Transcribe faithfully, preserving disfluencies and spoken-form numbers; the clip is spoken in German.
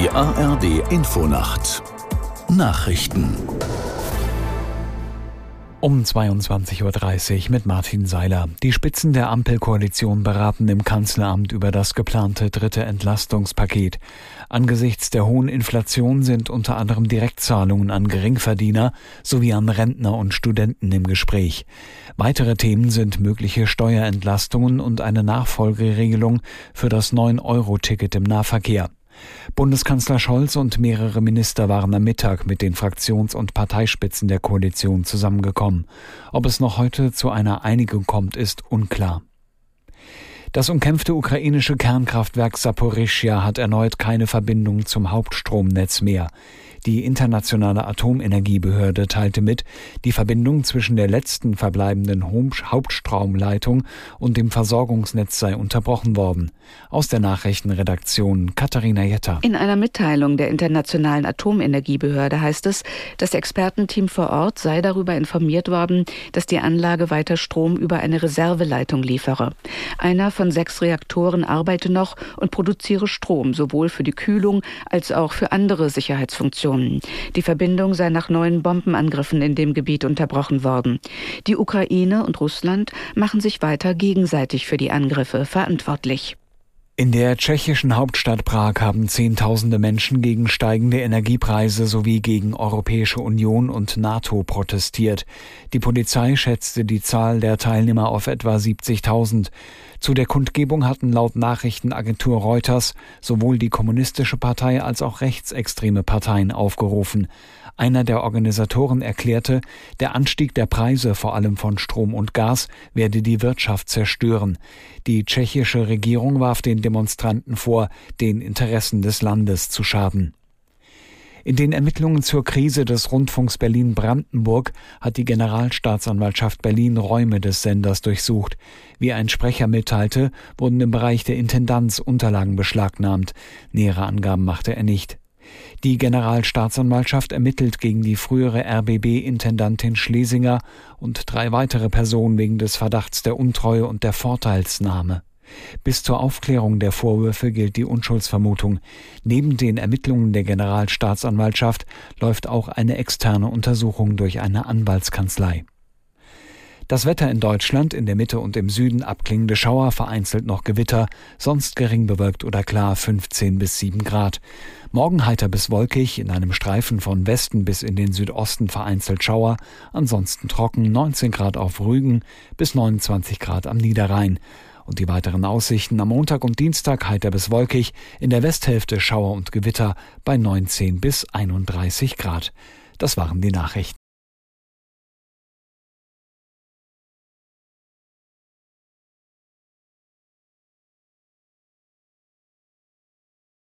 Die A R D Infonacht Nachrichten um zweiundzwanzig Uhr dreißig mit Martin Seiler. Die Spitzen der Ampelkoalition beraten im Kanzleramt über das geplante dritte Entlastungspaket. Angesichts der hohen Inflation sind unter anderem Direktzahlungen an Geringverdiener sowie an Rentner und Studenten im Gespräch. Weitere Themen sind mögliche Steuerentlastungen und eine Nachfolgeregelung für das neun Euro Ticket im Nahverkehr. Bundeskanzler Scholz und mehrere Minister waren am Mittag mit den Fraktions- und Parteispitzen der Koalition zusammengekommen. Ob es noch heute zu einer Einigung kommt, ist unklar. Das umkämpfte ukrainische Kernkraftwerk Saporischschja hat erneut keine Verbindung zum Hauptstromnetz mehr. Die internationale Atomenergiebehörde teilte mit, die Verbindung zwischen der letzten verbleibenden Hauptstromleitung und dem Versorgungsnetz sei unterbrochen worden. Aus der Nachrichtenredaktion Katharina Jetter. In einer Mitteilung der internationalen Atomenergiebehörde heißt es, das Expertenteam vor Ort sei darüber informiert worden, dass die Anlage weiter Strom über eine Reserveleitung liefere. Einer von sechs Reaktoren arbeite noch und produziere Strom, sowohl für die Kühlung als auch für andere Sicherheitsfunktionen. Die Verbindung sei nach neuen Bombenangriffen in dem Gebiet unterbrochen worden. Die Ukraine und Russland machen sich weiter gegenseitig für die Angriffe verantwortlich. In der tschechischen Hauptstadt Prag haben Zehntausende Menschen gegen steigende Energiepreise sowie gegen Europäische Union und NATO protestiert. Die Polizei schätzte die Zahl der Teilnehmer auf etwa siebzigtausend. Zu der Kundgebung hatten laut Nachrichtenagentur Reuters sowohl die Kommunistische Partei als auch rechtsextreme Parteien aufgerufen. Einer der Organisatoren erklärte, der Anstieg der Preise, vor allem von Strom und Gas, werde die Wirtschaft zerstören. Die tschechische Regierung warf den Demonstranten vor, den Interessen des Landes zu schaden. In den Ermittlungen zur Krise des Rundfunks Berlin-Brandenburg hat die Generalstaatsanwaltschaft Berlin Räume des Senders durchsucht. Wie ein Sprecher mitteilte, wurden im Bereich der Intendanz Unterlagen beschlagnahmt. Nähere Angaben machte er nicht. Die Generalstaatsanwaltschaft ermittelt gegen die frühere R B B-Intendantin Schlesinger und drei weitere Personen wegen des Verdachts der Untreue und der Vorteilsnahme. Bis zur Aufklärung der Vorwürfe gilt die Unschuldsvermutung. Neben den Ermittlungen der Generalstaatsanwaltschaft läuft auch eine externe Untersuchung durch eine Anwaltskanzlei. Das Wetter in Deutschland, in der Mitte und im Süden abklingende Schauer, vereinzelt noch Gewitter, sonst gering bewölkt oder klar, fünfzehn bis sieben Grad. Morgen heiter bis wolkig, in einem Streifen von Westen bis in den Südosten vereinzelt Schauer, ansonsten trocken, neunzehn Grad auf Rügen bis neunundzwanzig Grad am Niederrhein. Und die weiteren Aussichten: am Montag und Dienstag heiter bis wolkig, in der Westhälfte Schauer und Gewitter bei neunzehn bis einunddreißig Grad. Das waren die Nachrichten.